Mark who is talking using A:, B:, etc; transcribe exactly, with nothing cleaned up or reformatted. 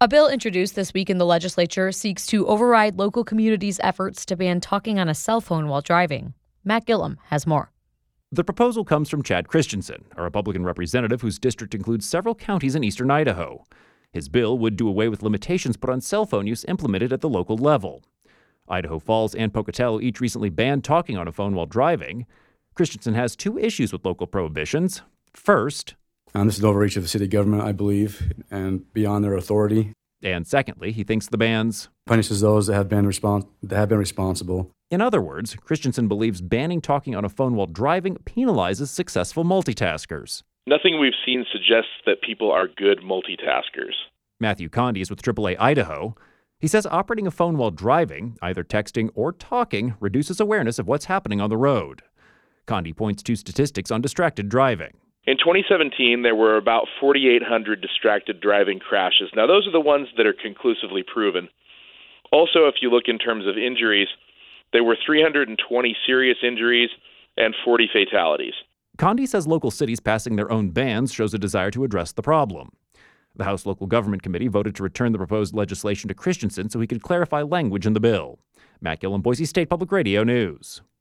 A: A bill introduced this week in the legislature seeks to override local communities' efforts to ban talking on a cell phone while driving. Matt Gillum has more.
B: The proposal comes from Chad Christensen, a Republican representative whose district includes several counties in eastern Idaho. His bill would do away with limitations put on cell phone use implemented at the local level. Idaho Falls and Pocatello each recently banned talking on a phone while driving. Christensen has two issues with local prohibitions. First,
C: And this is an overreach of the city government, I believe, and beyond their authority.
B: And secondly, he thinks the bans
C: Punishes those that have been respons- that have been responsible.
B: In other words, Christensen believes banning talking on a phone while driving penalizes successful multitaskers.
D: Nothing we've seen suggests that people are good multitaskers.
B: Matthew Conde is with triple A Idaho. He says operating a phone while driving, either texting or talking, reduces awareness of what's happening on the road. Conde points to statistics on distracted driving.
D: In twenty seventeen, there were about forty-eight hundred distracted driving crashes. Now, those are the ones that are conclusively proven. Also, if you look in terms of injuries, there were three hundred twenty serious injuries and forty fatalities.
B: Conde says local cities passing their own bans shows a desire to address the problem. The House Local Government Committee voted to return the proposed legislation to Christensen so he could clarify language in the bill. Matt Gillum, Boise State Public Radio News.